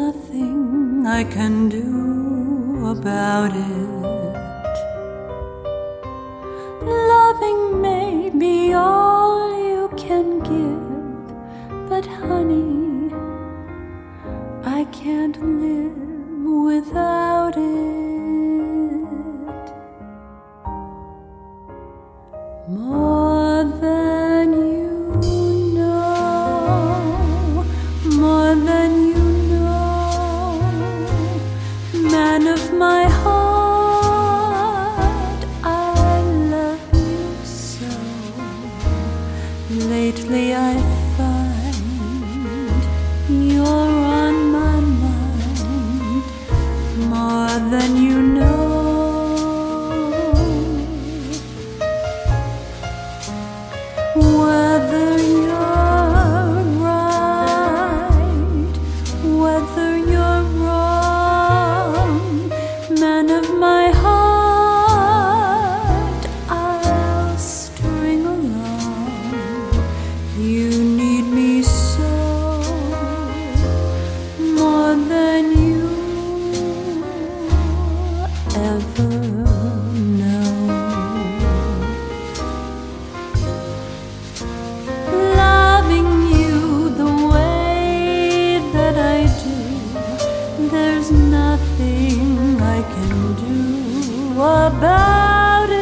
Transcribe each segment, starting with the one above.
nothing I can do about it. Loving may be all you can give, but honey, I can't live without it. More than you know, more than you know, man of my heart, I love you so. Lately I find you're on my mind, more than you know. Whether you're right, whether you're wrong, man of my heart, I'll string along. You need me so, more than you ever know. Loving you the way that I do, there's nothing I can do about it.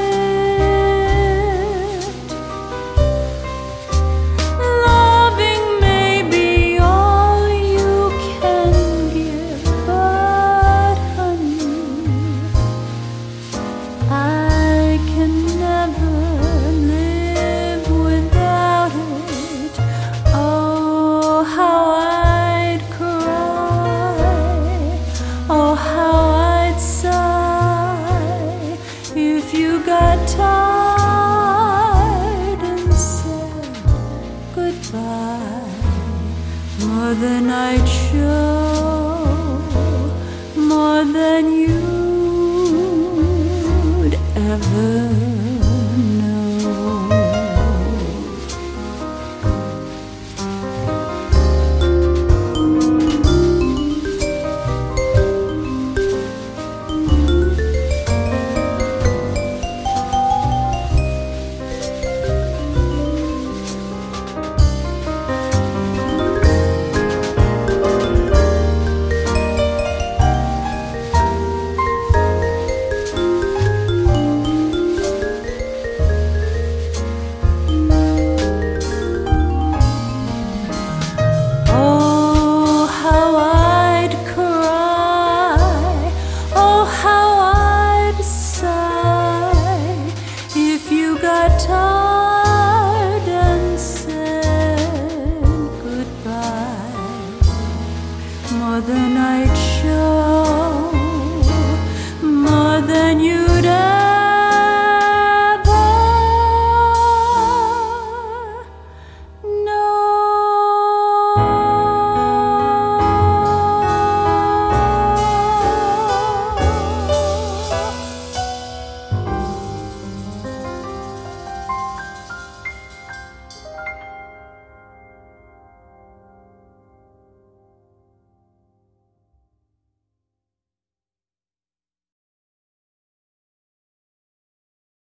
Loving may be all you can give, but honey, I can never live without it. Oh, how I'd cry, oh, how I'd sigh if you got tired and said goodbye. More than I'd show, more than you'd ever know. Oh, how I'd cry, oh, how I'd sigh if you got tired and said goodbye. More than I'd show,